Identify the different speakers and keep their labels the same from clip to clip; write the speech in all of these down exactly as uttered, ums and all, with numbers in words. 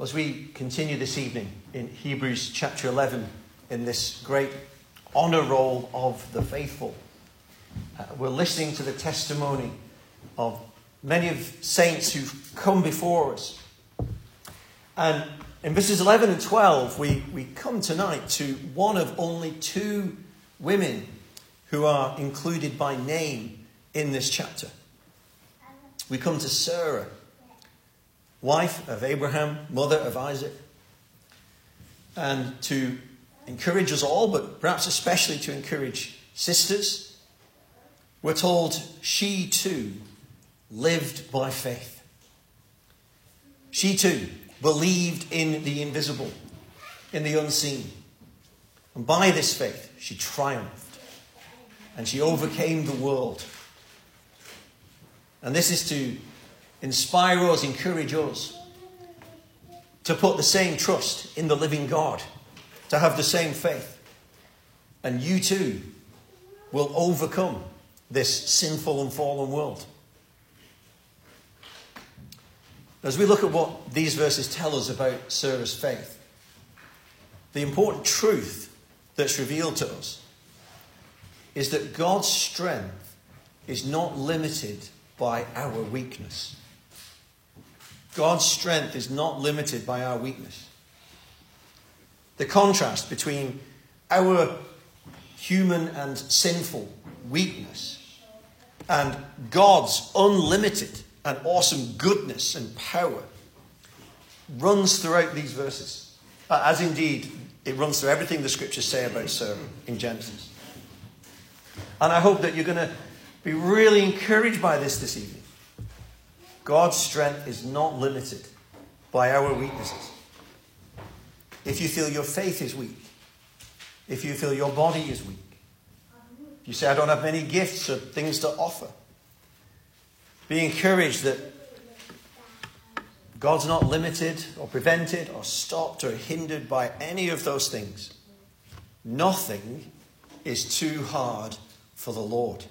Speaker 1: As we continue this evening in Hebrews chapter eleven, in this great honour roll of the faithful, uh, we're listening to the testimony of many of saints who've come before us. And in verses eleven and twelve, we, we come tonight to one of only two women who are included by name in this chapter. We come to Sarah, wife of Abraham, mother of Isaac. And to encourage us all, but perhaps especially to encourage sisters, we're told she too lived by faith. She too believed in the invisible, in the unseen. And by this faith, she triumphed. And she overcame the world. And this is to inspire us, encourage us to put the same trust in the living God, to have the same faith. And you too will overcome this sinful and fallen world. As we look at what these verses tell us about Sarah's faith, the important truth that's revealed to us is that God's strength is not limited by our weakness. God's strength is not limited by our weakness. The contrast between our human and sinful weakness and God's unlimited and awesome goodness and power runs throughout these verses, as indeed it runs through everything the scriptures say about Sarah in Genesis. And I hope that you're going to be really encouraged by this this evening. God's strength is not limited by our weaknesses. If you feel your faith is weak, if you feel your body is weak, if you say, I don't have many gifts or things to offer, be encouraged that God's not limited or prevented or stopped or hindered by any of those things. Nothing is too hard for the Lord.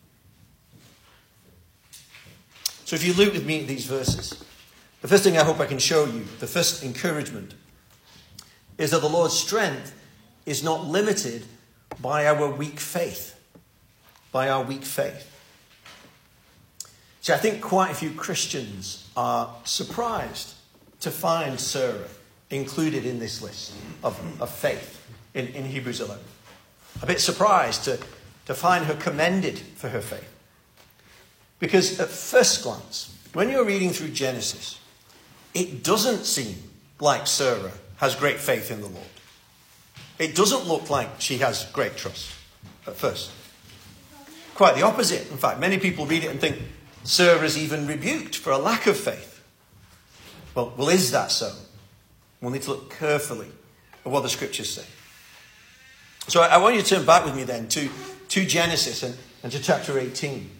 Speaker 1: So if you look with me at these verses, the first thing I hope I can show you, the first encouragement, is that the Lord's strength is not limited by our weak faith. By our weak faith. See, I think quite a few Christians are surprised to find Sarah included in this list of, of faith in, in Hebrews eleven. A bit surprised to, to find her commended for her faith. Because at first glance, when you're reading through Genesis, it doesn't seem like Sarah has great faith in the Lord. It doesn't look like she has great trust at first. Quite the opposite. In fact, many people read it and think Sarah is even rebuked for a lack of faith. Well, well, is that so? We'll need to look carefully at what the scriptures say. So I, I want you to turn back with me then to, to Genesis and, and to chapter eighteen.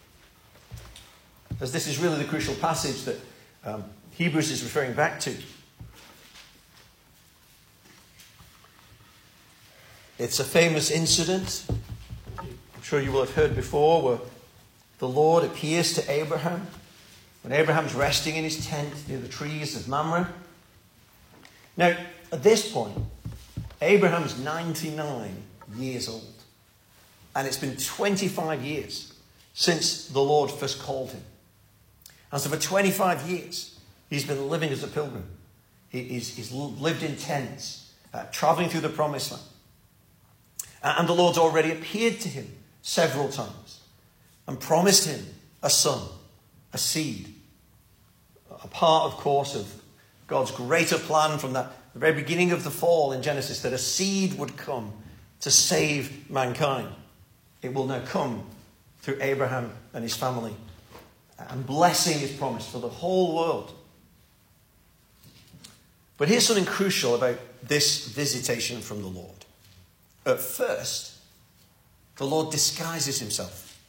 Speaker 1: As this is really the crucial passage that um, Hebrews is referring back to. It's a famous incident, I'm sure you will have heard before, where the Lord appears to Abraham when Abraham's resting in his tent near the trees of Mamre. Now, at this point, Abraham's ninety-nine years old. And it's been twenty-five years since the Lord first called him. And so for twenty-five years, he's been living as a pilgrim. He, he's, he's lived in tents, uh, traveling through the promised land. And the Lord's already appeared to him several times and promised him a son, a seed. A part, of course, of God's greater plan from that, the very beginning of the fall in Genesis, that a seed would come to save mankind. It will now come through Abraham and his family. And blessing is promised for the whole world. But here's something crucial about this visitation from the Lord. At first, the Lord disguises himself.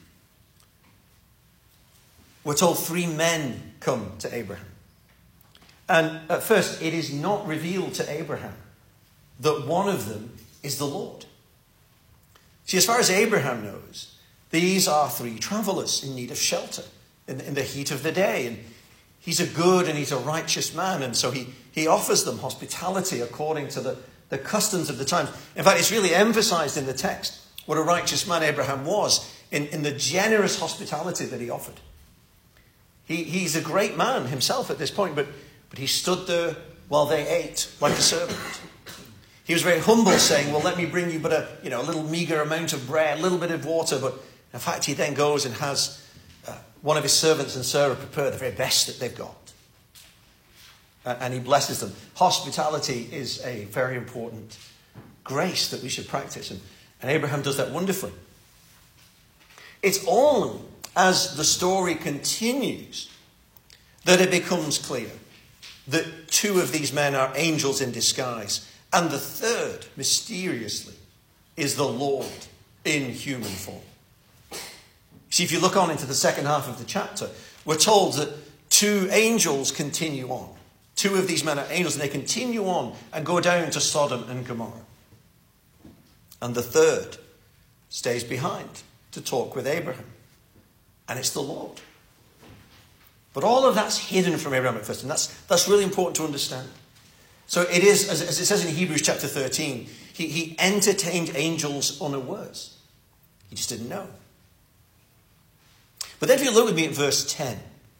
Speaker 1: We're told three men come to Abraham. And at first, it is not revealed to Abraham that one of them is the Lord. See, as far as Abraham knows, these are three travelers in need of shelter in, in the heat of the day. And he's a good and he's a righteous man. And so he, he offers them hospitality according to the, the customs of the times. In fact, it's really emphasized in the text what a righteous man Abraham was in, in the generous hospitality that he offered. He, he's a great man himself at this point, but, but he stood there while they ate like a servant. He was very humble, saying, well, let me bring you but a, you know, a little meager amount of bread, a little bit of water. But in fact, he then goes and has uh, one of his servants and Sarah prepare the very best that they've got. Uh, and he blesses them. Hospitality is a very important grace that we should practice. And, and Abraham does that wonderfully. It's only as the story continues that it becomes clear that two of these men are angels in disguise. And the third, mysteriously, is the Lord in human form. See, if you look on into the second half of the chapter, we're told that two angels continue on. Two of these men are angels, and they continue on and go down to Sodom and Gomorrah. And the third stays behind to talk with Abraham. And it's the Lord. But all of that's hidden from Abraham at first, and that's, that's really important to understand. So it is, as, as it says in Hebrews chapter thirteen, he, he entertained angels unawares. He just didn't know. But then if you look with me at verse ten,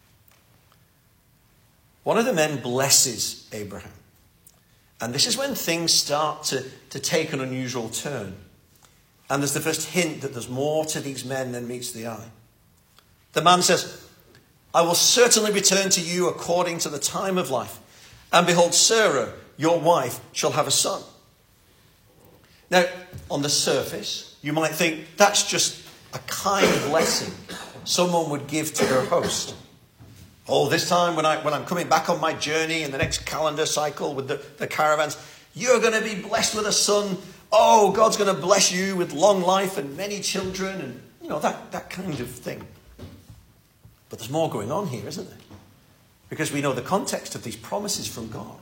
Speaker 1: one of the men blesses Abraham. And this is when things start to, to take an unusual turn. And there's the first hint that there's more to these men than meets the eye. The man says, I will certainly return to you according to the time of life. And behold, Sarah, your wife, shall have a son. Now, on the surface, you might think that's just a kind blessing someone would give to their host. Oh, this time when, I, when I'm coming back on my journey in the next calendar cycle with the, the caravans, you're going to be blessed with a son. Oh, God's going to bless you with long life and many children and, you know, that, that kind of thing. But there's more going on here, isn't there? Because we know the context of these promises from God.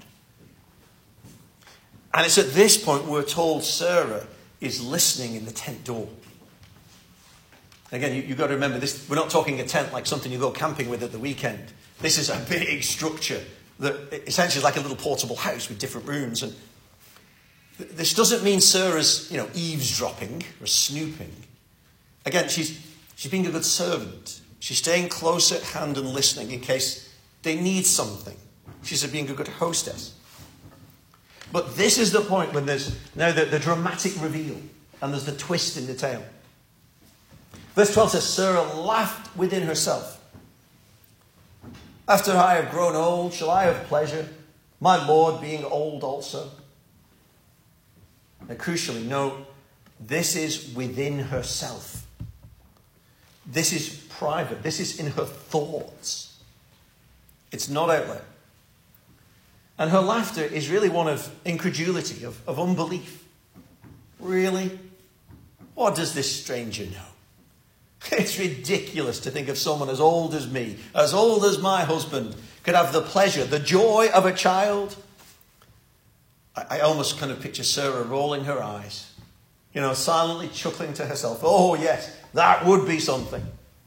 Speaker 1: And it's at this point we're told Sarah is listening in the tent door. Again, you, you've got to remember this. We're not talking a tent like something you go camping with at the weekend. This is a big structure that essentially is like a little portable house with different rooms. And this doesn't mean Sarah's, you know, eavesdropping or snooping. Again, she's she's being a good servant. She's staying close at hand and listening in case they need something. She's being a good hostess. But this is the point when there's now the, the dramatic reveal and there's the twist in the tale. Verse twelve says, Sarah laughed within herself. After I have grown old, shall I have pleasure, my Lord being old also? Now, crucially, note, this is within herself. This is private. This is in her thoughts. It's not out there. And her laughter is really one of incredulity, of, of unbelief. Really? What does this stranger know? It's ridiculous to think of someone as old as me, as old as my husband, could have the pleasure, the joy of a child. I, I almost kind of picture Sarah rolling her eyes, you know, silently chuckling to herself. Oh, yes, that would be something.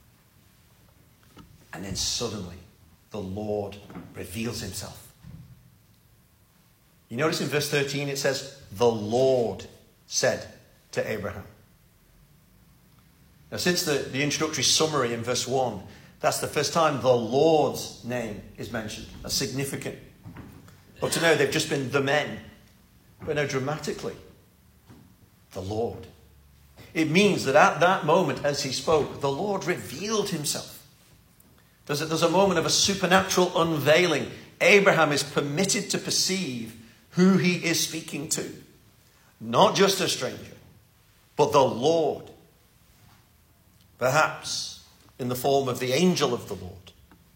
Speaker 1: And then suddenly, the Lord reveals himself. You notice in verse thirteen it says, the Lord said to Abraham. Now, since the, the introductory summary in verse one, that's the first time the Lord's name is mentioned. That's significant. Up to now, they've just been the men. But now, dramatically, the Lord. It means that at that moment, as he spoke, the Lord revealed himself. There's a, there's a moment of a supernatural unveiling. Abraham is permitted to perceive who he is speaking to. Not just a stranger, but the Lord. Perhaps in the form of the angel of the Lord.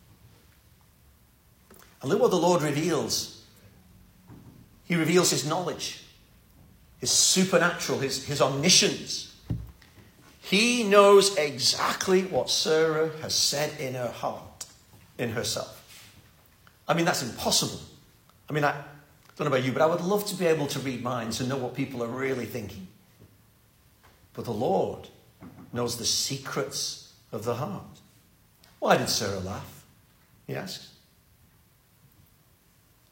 Speaker 1: And look what the Lord reveals. He reveals his knowledge, his supernatural, his, his omniscience. He knows exactly what Sarah has said in her heart, in herself. I mean, that's impossible. I mean, I don't know about you, but I would love to be able to read minds and know what people are really thinking. But the Lord knows the secrets of the heart. Why did Sarah laugh? He asks.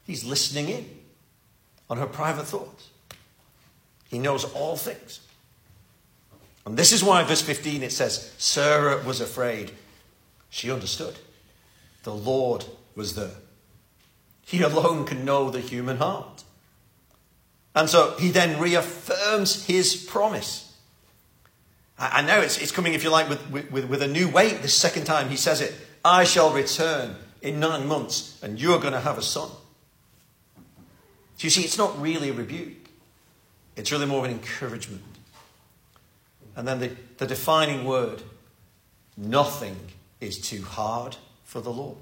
Speaker 1: He's listening in on her private thoughts. He knows all things. And this is why, verse fifteen, it says, Sarah was afraid. She understood. The Lord was there. He alone can know the human heart. And so he then reaffirms his promise. And now it's, it's coming, if you like, with, with, with a new weight. The second time he says it, I shall return in nine months and you're going to have a son. So you see, it's not really a rebuke. It's really more of an encouragement. And then the, the defining word, nothing is too hard for the Lord.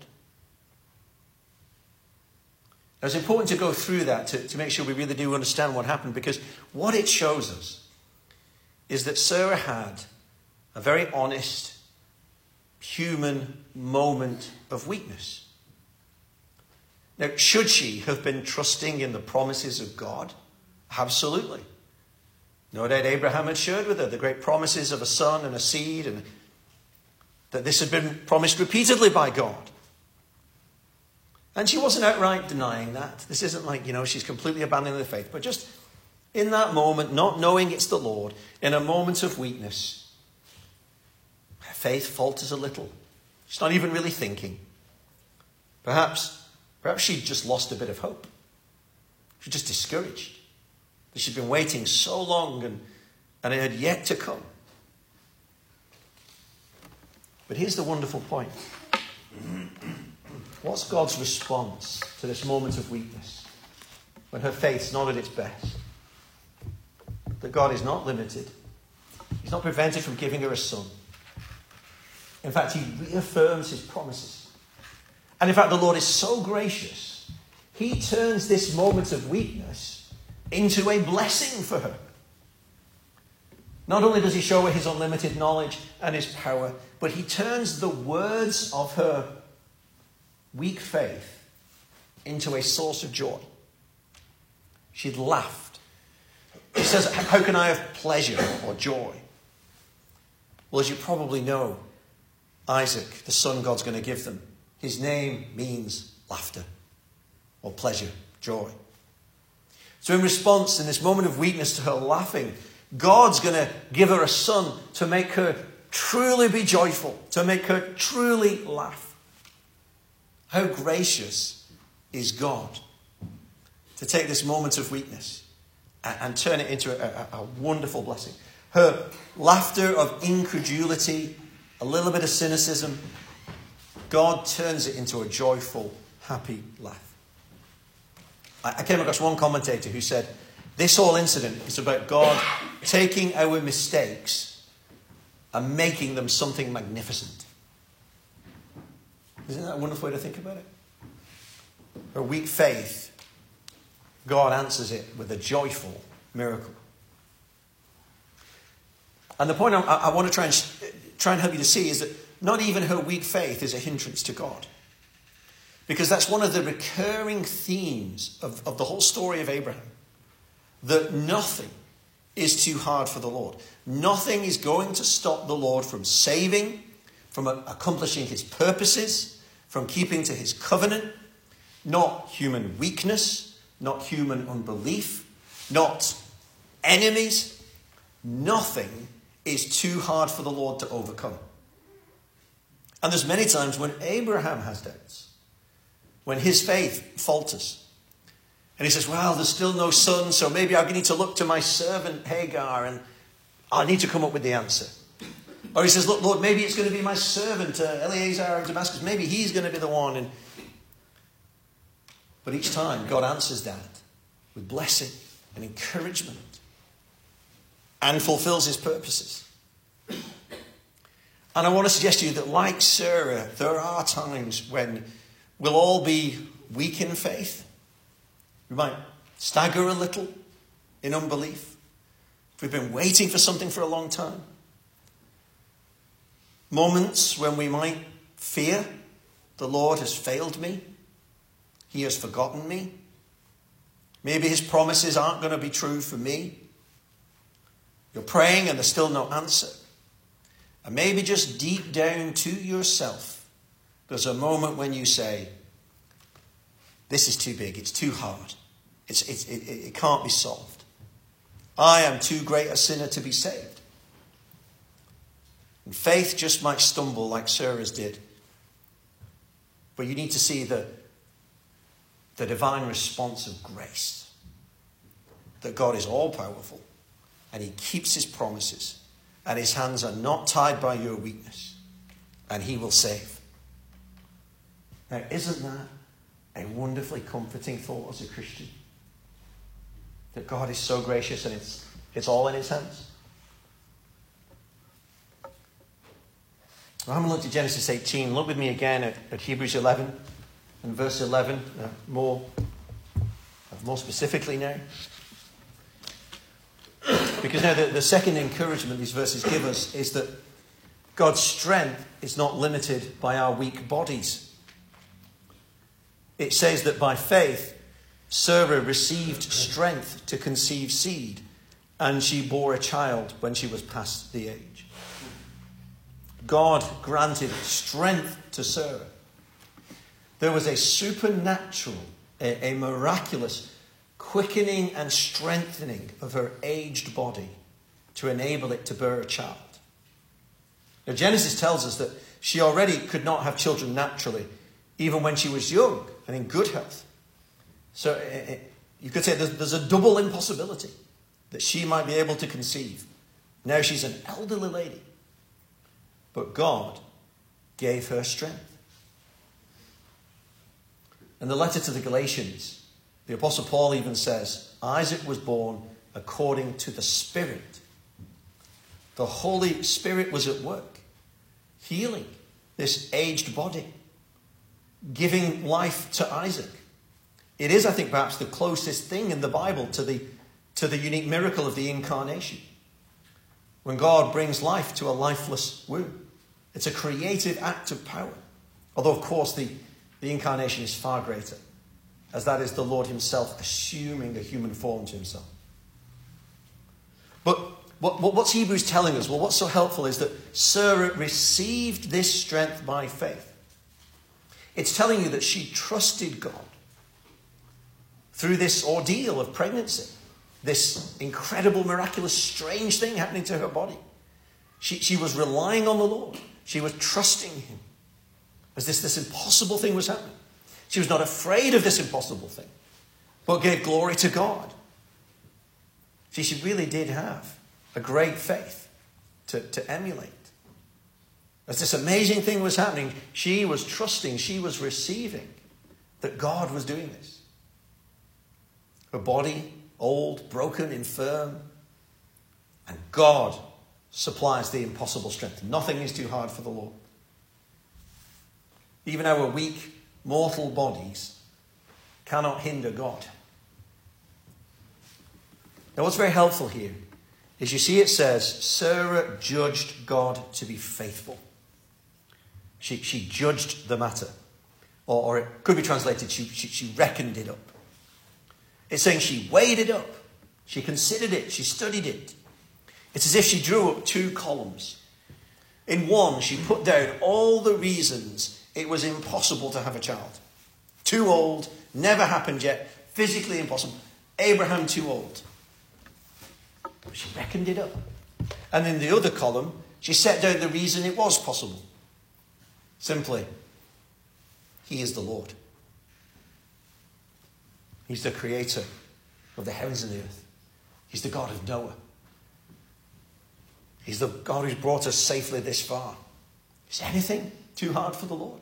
Speaker 1: Now, it's important to go through that to, to make sure we really do understand what happened, because what it shows us is that Sarah had a very honest, human moment of weakness. Now, should she have been trusting in the promises of God? Absolutely. No doubt Abraham had shared with her the great promises of a son and a seed, and that this had been promised repeatedly by God. And she wasn't outright denying that. This isn't like, you know, she's completely abandoning the faith. But just in that moment, not knowing it's the Lord, in a moment of weakness, her faith falters a little. She's not even really thinking. Perhaps, perhaps she'd just lost a bit of hope. She's just discouraged. That she'd been waiting so long and, and it had yet to come. But here's the wonderful point. What's God's response to this moment of weakness when her faith's not at its best? That God is not limited. He's not prevented from giving her a son. In fact, he reaffirms his promises. And in fact, the Lord is so gracious, he turns this moment of weakness into a blessing for her. Not only does he show her his unlimited knowledge and his power, but he turns the words of her weak faith into a source of joy. She'd laughed. She says, how can I have pleasure or joy? Well, as you probably know, Isaac, the son God's going to give them, his name means laughter or pleasure, joy. So in response, in this moment of weakness to her laughing, God's going to give her a son to make her truly be joyful, to make her truly laugh. How gracious is God to take this moment of weakness and, and turn it into a, a, a wonderful blessing. Her laughter of incredulity, a little bit of cynicism, God turns it into a joyful, happy laugh. I, I came across one commentator who said, this whole incident is about God taking our mistakes and making them something magnificent. Isn't that a wonderful way to think about it? Her weak faith, God answers it with a joyful miracle. And the point I, I want to try and, try and help you to see is that not even her weak faith is a hindrance to God. Because that's one of the recurring themes of, of the whole story of Abraham. That nothing is too hard for the Lord. Nothing is going to stop the Lord from saving, from accomplishing his purposes, from keeping to his covenant. Not human weakness, not human unbelief, not enemies. Nothing is too hard for the Lord to overcome. And there's many times when Abraham has doubts, when his faith falters. And he says, well, there's still no son, so maybe I need to look to my servant Hagar and I need to come up with the answer. Or he says, look, Lord, maybe it's going to be my servant, uh, Eliezer of Damascus. Maybe he's going to be the one. And But each time, God answers that with blessing and encouragement and fulfills his purposes. And I want to suggest to you that, like Sarah, there are times when we'll all be weak in faith. We might stagger a little in unbelief. If we've been waiting for something for a long time. Moments when we might fear, the Lord has failed me. He has forgotten me. Maybe his promises aren't going to be true for me. You're praying and there's still no answer. And maybe just deep down to yourself, there's a moment when you say, This is too big. It's too hard. It's, it's, it, it can't be solved. I am too great a sinner to be saved. And faith just might stumble like Sarah's did. But you need to see the, the divine response of grace. That God is all-powerful and he keeps his promises. And his hands are not tied by your weakness. And he will save. Now, isn't that a wonderfully comforting thought as a Christian? That God is so gracious and it's, it's all in his hands. I haven't looked at Genesis eighteen. Look with me again at, at Hebrews eleven and verse eleven. Uh, more, more specifically now. Because now the, the second encouragement these verses give us is that God's strength is not limited by our weak bodies. It says that by faith, Sarah received strength to conceive seed, and she bore a child when she was past the age. God granted strength to Sarah. There was a supernatural, a, a miraculous quickening and strengthening of her aged body to enable it to bear a child. Now, Genesis tells us that she already could not have children naturally, even when she was young and in good health. So it, it, you could say there's, there's a double impossibility that she might be able to conceive. Now she's an elderly lady. But God gave her strength. In the letter to the Galatians, the Apostle Paul even says, Isaac was born according to the Spirit. The Holy Spirit was at work, healing this aged body, giving life to Isaac. It is, I think, perhaps the closest thing in the Bible to the, to the unique miracle of the incarnation. When God brings life to a lifeless womb. It's a creative act of power. Although, of course, the, the incarnation is far greater, as that is the Lord himself assuming a human form to himself. But what, what, what's Hebrews telling us? Well, what's so helpful is that Sarah received this strength by faith. It's telling you that she trusted God through this ordeal of pregnancy, this incredible, miraculous, strange thing happening to her body. She, she was relying on the Lord. She was trusting him as this, this impossible thing was happening. She was not afraid of this impossible thing, but gave glory to God. See, she really did have a great faith to, to emulate. As this amazing thing was happening, she was trusting, she was receiving that God was doing this. Her body, old, broken, infirm, and God supplies the impossible strength. Nothing is too hard for the Lord. Even our weak, mortal bodies cannot hinder God. Now, what's very helpful here is you see it says, Sarah judged God to be faithful. She, she judged the matter. Or, or it could be translated, she, she, she reckoned it up. It's saying she weighed it up. She considered it. She studied it. It's as if she drew up two columns. In one, she put down all the reasons it was impossible to have a child. Too old, never happened yet, physically impossible. Abraham too old. She reckoned it up. And in the other column, she set down the reason it was possible. Simply, he is the Lord. He's the creator of the heavens and the earth. He's the God of Noah. He's the God who's brought us safely this far. Is anything too hard for the Lord?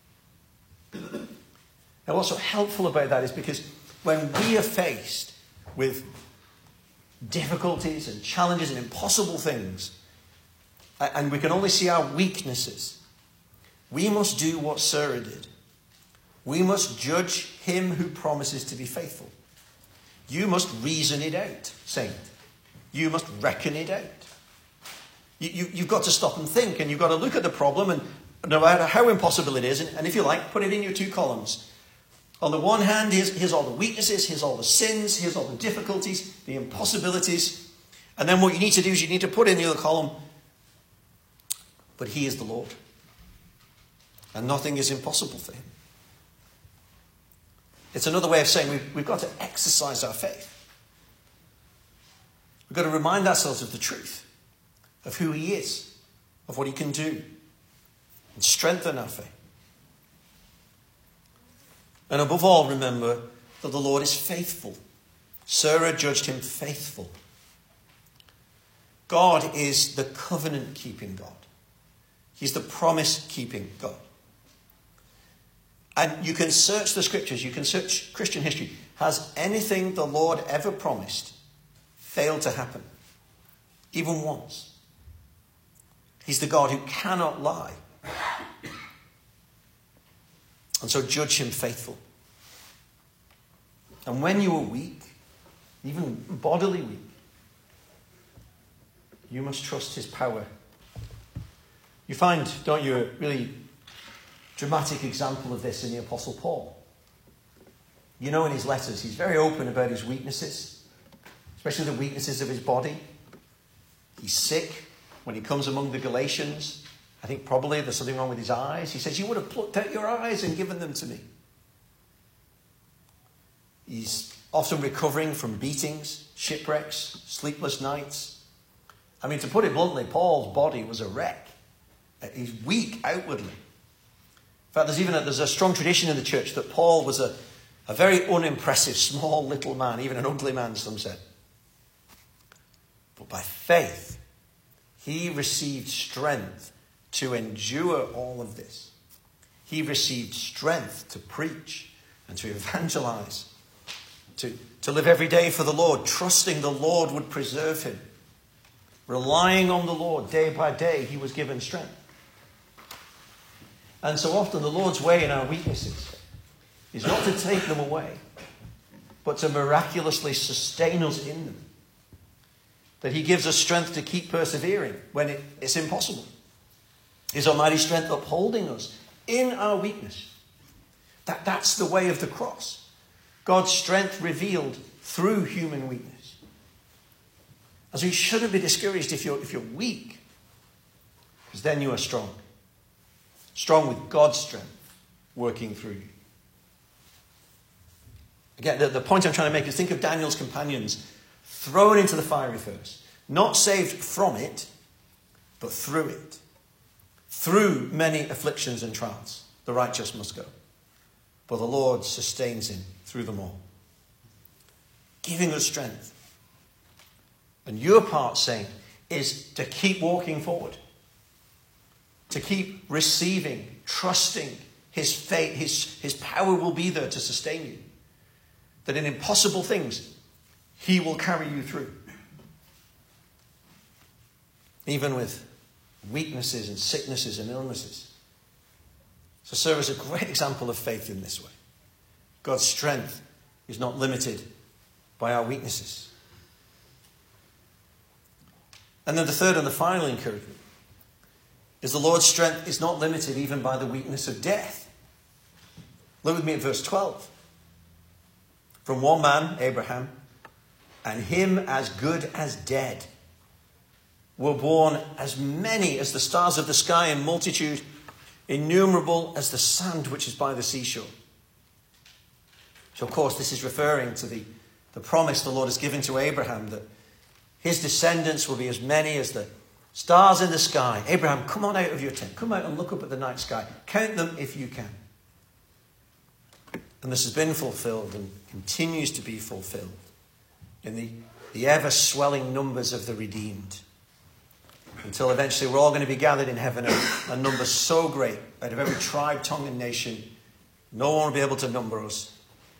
Speaker 1: Now, what's so helpful about that is because when we are faced with difficulties and challenges and impossible things, and we can only see our weaknesses, we must do what Sarah did. We must judge him who promises to be faithful. You must reason it out, saint. You must reckon it out. You, you, you've got to stop and think, and you've got to look at the problem, and no matter how impossible it is, and, and if you like, put it in your two columns. On the one hand, here's, here's all the weaknesses, here's all the sins, here's all the difficulties, the impossibilities. And then what you need to do is you need to put in the other column, but he is the Lord. And nothing is impossible for him. It's another way of saying we've, we've got to exercise our faith. We've got to remind ourselves of the truth, of who he is, of what he can do, and strengthen our faith. And above all, remember that the Lord is faithful. Sarah judged him faithful. God is the covenant-keeping God. He's the promise-keeping God. And you can search the scriptures, you can search Christian history. Has anything the Lord ever promised failed to happen? Even once. He's the God who cannot lie. And so judge him faithful. And when you are weak, even bodily weak, you must trust his power. You find, don't you, a really dramatic example of this in the Apostle Paul. You know, in his letters, he's very open about his weaknesses, especially the weaknesses of his body. He's sick when he comes among the Galatians. I think probably there's something wrong with his eyes. He says, you would have plucked out your eyes and given them to me. He's often recovering from beatings, shipwrecks, sleepless nights. I mean, to put it bluntly, Paul's body was a wreck. He's weak outwardly. In fact, there's even a, there's a strong tradition in the church that Paul was a, a very unimpressive, small little man, even an ugly man, some said. But by faith, he received strength to endure all of this. He received strength to preach and to evangelize, to, to live every day for the Lord, trusting the Lord would preserve him. Relying on the Lord day by day, he was given strength. And so often the Lord's way in our weaknesses is not to take them away, but to miraculously sustain us in them. That he gives us strength to keep persevering when it, it's impossible. His almighty strength upholding us in our weakness. That, that's the way of the cross. God's strength revealed through human weakness. And so you shouldn't be discouraged if you're, if you're weak, because then you are strong. Strong with God's strength working through you. Again, the, the point I'm trying to make is think of Daniel's companions thrown into the fiery furnace. Not saved from it, but through it. Through many afflictions and trials, the righteous must go. But the Lord sustains him through them all. Giving us strength. And your part, saint, is to keep walking forward. To keep receiving, trusting his faith, his, his power will be there to sustain you. That in impossible things, he will carry you through. Even with weaknesses and sicknesses and illnesses. So Sarah is a great example of faith in this way. God's strength is not limited by our weaknesses. And then the third and the final encouragement is the Lord's strength is not limited even by the weakness of death. Look with me at verse twelve. From one man, Abraham, and him as good as dead, were born as many as the stars of the sky in multitude, innumerable as the sand which is by the seashore. So, of course, this is referring to the, the promise the Lord has given to Abraham that his descendants will be as many as the stars in the sky. Abraham, come on out of your tent. Come out and look up at the night sky. Count them if you can. And this has been fulfilled and continues to be fulfilled in the, the ever-swelling numbers of the redeemed. Until eventually we're all going to be gathered in heaven, a, a number so great out of every tribe, tongue and nation, no one will be able to number us.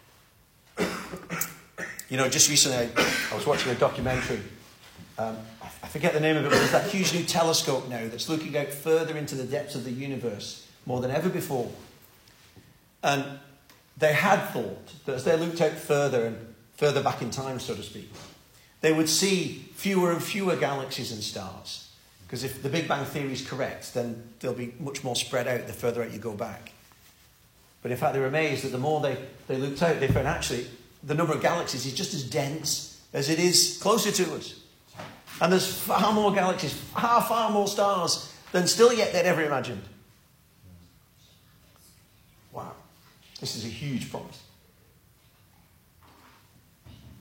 Speaker 1: You know, just recently I, I was watching a documentary. Um, I forget the name of it, but there's that huge new telescope now that's looking out further into the depths of the universe more than ever before. And they had thought that as they looked out further and further back in time, so to speak, they would see fewer and fewer galaxies and stars. Because if the Big Bang Theory is correct, then they'll be much more spread out the further out you go back. But in fact, they were amazed that the more they, they looked out, they found actually the number of galaxies is just as dense as it is closer to us. And there's far more galaxies, far, far more stars than still yet they'd ever imagined. Wow. This is a huge promise.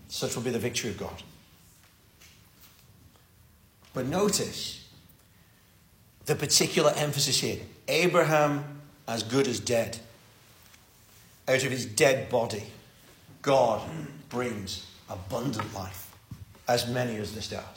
Speaker 1: Such will be the victory of God. But notice the particular emphasis here. Abraham as good as dead. Out of his dead body, God brings abundant life, as many as the stars.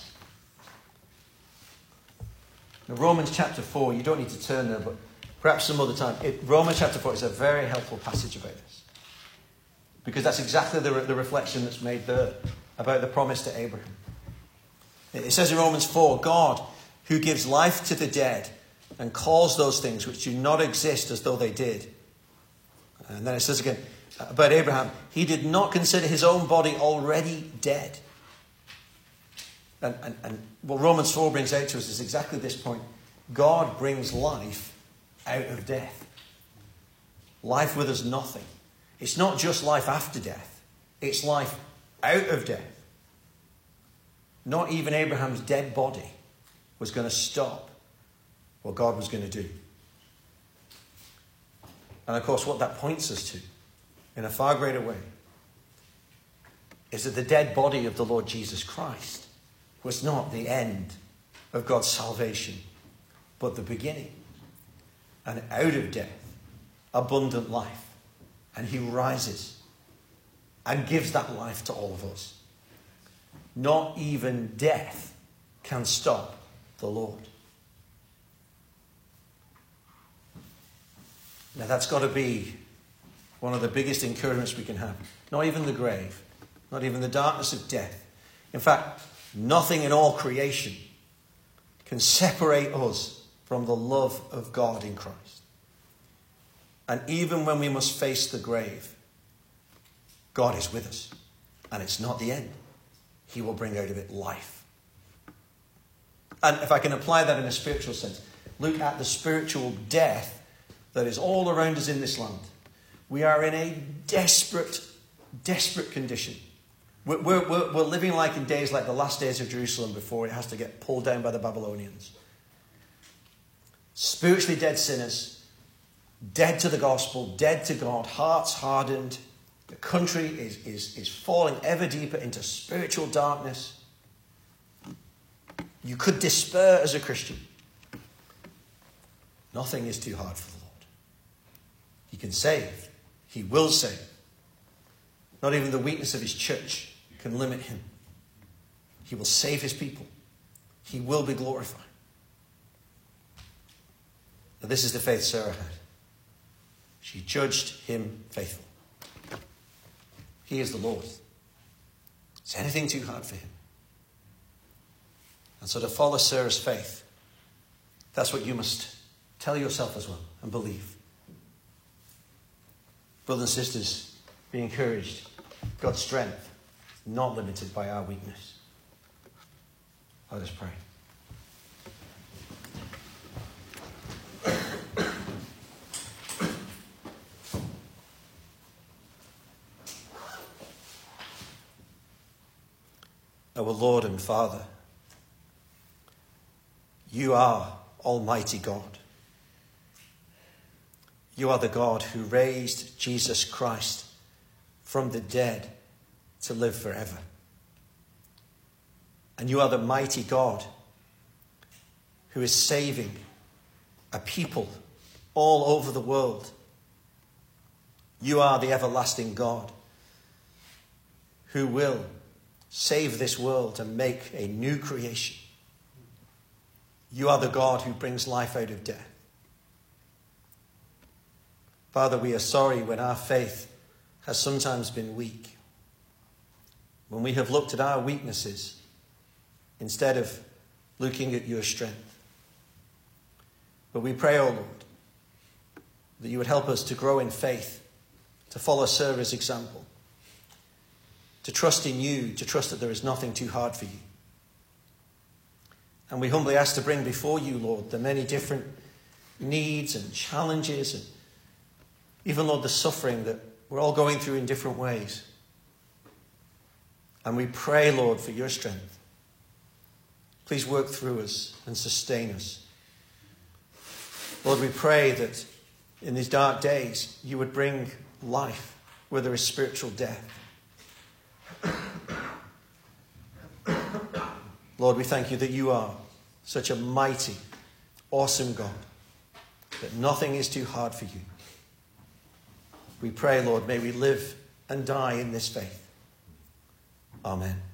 Speaker 1: Now, Romans chapter four, you don't need to turn there, but perhaps some other time. It, Romans chapter four is a very helpful passage about this. Because that's exactly the, the reflection that's made there about the promise to Abraham. It says in Romans four, God, who gives life to the dead and calls those things which do not exist as though they did. And then it says again about Abraham, he did not consider his own body already dead. And, and, and what Romans four brings out to us is exactly this point. God brings life out of death. Life withers nothing. It's not just life after death. It's life out of death. Not even Abraham's dead body was going to stop what God was going to do. And of course, what that points us to, in a far greater way, is that the dead body of the Lord Jesus Christ was not the end of God's salvation, but the beginning. And out of death, abundant life. And he rises and gives that life to all of us. Not even death can stop the Lord. Now that's got to be one of the biggest encouragements we can have. Not even the grave, not even the darkness of death. In fact, nothing in all creation can separate us from the love of God in Christ. And even when we must face the grave, God is with us. And it's not the end. He will bring out of it life. And if I can apply that in a spiritual sense, look at the spiritual death that is all around us in this land. We are in a desperate, desperate condition. We're, we're, we're living like in days like the last days of Jerusalem before it has to get pulled down by the Babylonians. Spiritually dead sinners, dead to the gospel, dead to God, hearts hardened. The country is, is, is falling ever deeper into spiritual darkness. You could despair as a Christian. Nothing is too hard for the Lord. He can save. He will save. Not even the weakness of his church can limit him. He will save his people. He will be glorified. Now, this is the faith Sarah had. She judged him faithful. He is the Lord. Is anything too hard for him? And so to follow Sarah's faith, that's what you must tell yourself as well and believe. Brothers and sisters, be encouraged. God's strength is not limited by our weakness. Let us pray. Our Lord and Father, you are Almighty God. You are the God who raised Jesus Christ from the dead to live forever. And you are the mighty God who is saving a people all over the world. You are the everlasting God who will save this world and make a new creation. You are the God who brings life out of death. Father, we are sorry when our faith has sometimes been weak. When we have looked at our weaknesses instead of looking at your strength. But we pray, O Lord, that you would help us to grow in faith, to follow Sarah's example, to trust in you, to trust that there is nothing too hard for you. And we humbly ask to bring before you, Lord, the many different needs and challenges and even, Lord, the suffering that we're all going through in different ways. And we pray, Lord, for your strength. Please work through us and sustain us. Lord, we pray that in these dark days you would bring life where there is spiritual death. Lord, we thank you that you are such a mighty, awesome God, that nothing is too hard for you. We pray, Lord, may we live and die in this faith. Amen.